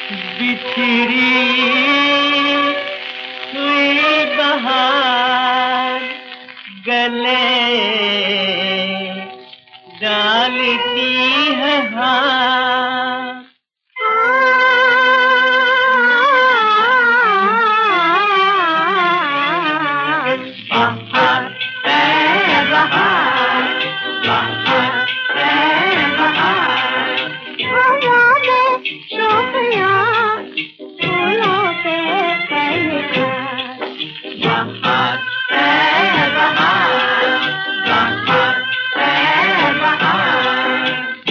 बिछड़ी हुई बहार गले डालती है हार। बहार है बहार, बहार है बहार, हवा में शोखियाँ फूलों पे पहचान। बहार है बहार, बहार है बहार।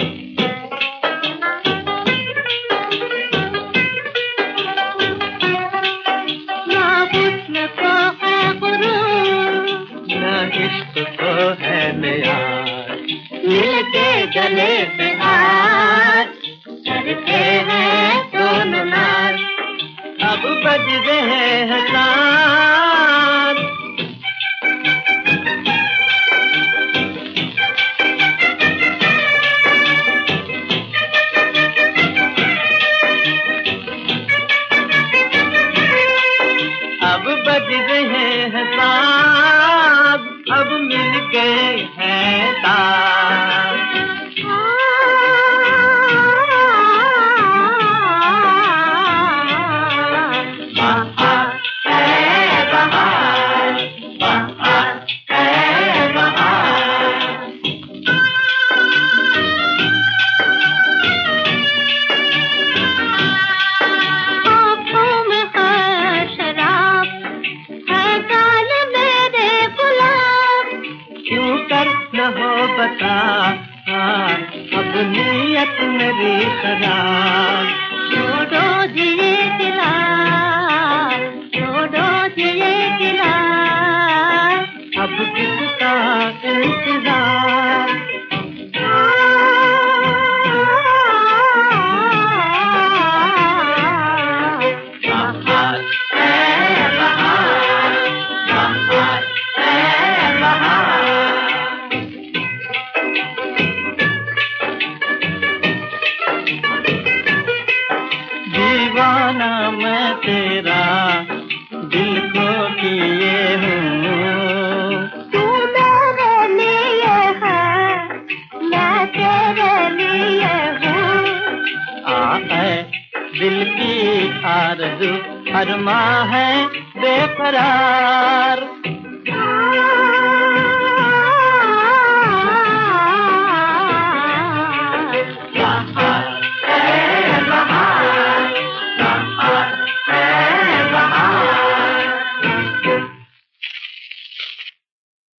ना हुस्न को है गुरूर, ना इश्क को है नियार, मिलके गले से हाथ करते हैं दोनों नार। अब बज रहे हैं तार, अब बज रहे हैं तार, अब मिल गए हैं तार। बहार है बहार, बहार है बहार। आँखों में है शराब, है गाल मेरे गुलाब, क्यों कर न हो बता अब नीयत मेरी खराब। छोड़ो जी ये गिला, छोड़ो जी ये गिला, अब किसका इंतजार। बहार है बहार, बहार है बहार। दीवाना मैं तेरा दिल को किए हूँ, तू मेरे लिए है मैं तेरे लिए हूँ। है दिल की आरज़ू अरमा है बेकरार।